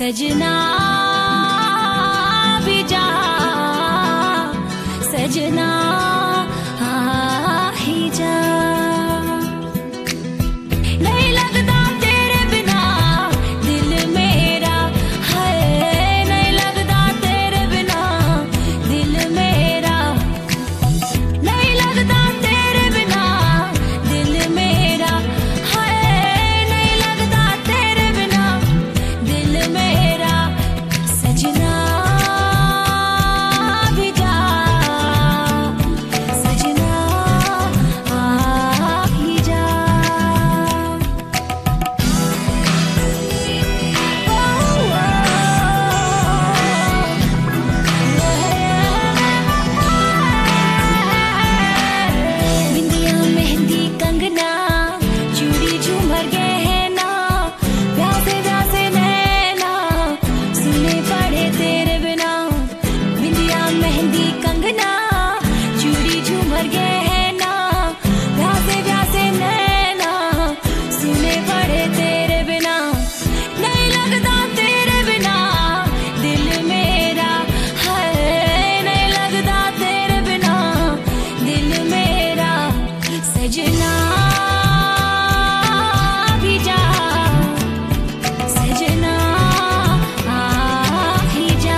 सजना भी जा, सजना आ ही जा। नहीं लगता तेरे बिना दिल मेरा, है नहीं लगता तेरे बिना दिल मेरा, नहीं लगता तेरे बिना दिल मेरा, है नहीं लगता तेरे बिना दिल मेरा। सजना भी जा, सजना आ ही जा। बिंदिया मेहंदी कंगना चूड़ी झूमर गहना, प्यासे प्यासे नैना सुने पड़े तेरे बिना। बिंदिया मेहंदी कंगना चूड़ी झूमर गहना, प्यासे प्यासे नैना सुने पड़े तेरे बिना। नहीं लगता तेरे बिना दिल मेरा, है नहीं लगता तेरे बिना दिल मेरा। सजना भी जा, सजना आ ही जा।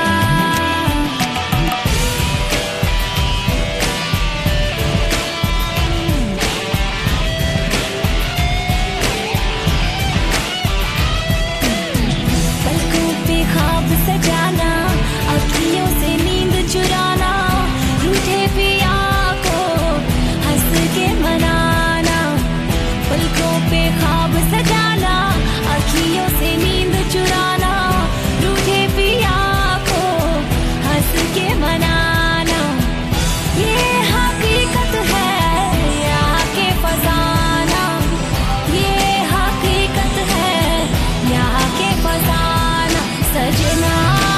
पलकों पे ख्वाब सजाना, अखियों से नींद चुराना, रूठे पिया को हंस के मनाना। पलकों पे ख्वाब सजाना, अखियों से नींद चुराना, रूठे पिया को हंस के मनाना। ये हकीकत है यहाँ के फसाना, ये हकीकत है यहाँ के फसाना। सजना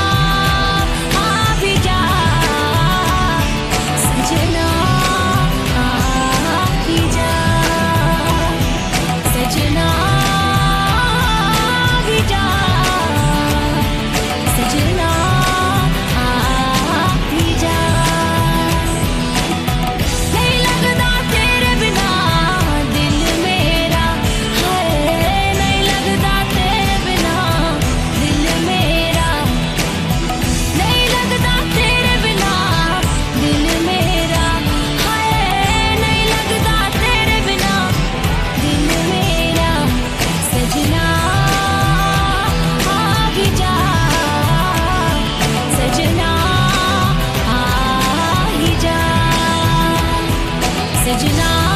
आ भी जा, सजना आ ही जा, सजना भी जा, सजना आ ही जा। नहीं लगता तेरे बिना दिल मेरा, है नहीं लगता तेरे बिना दिल मेरा, नहीं लगता तेरे बिना दिल मेरा, है नहीं लगता तेरे बिना दिल मेरा। सजना आ भी जा, सजना आ ही जा, सजना।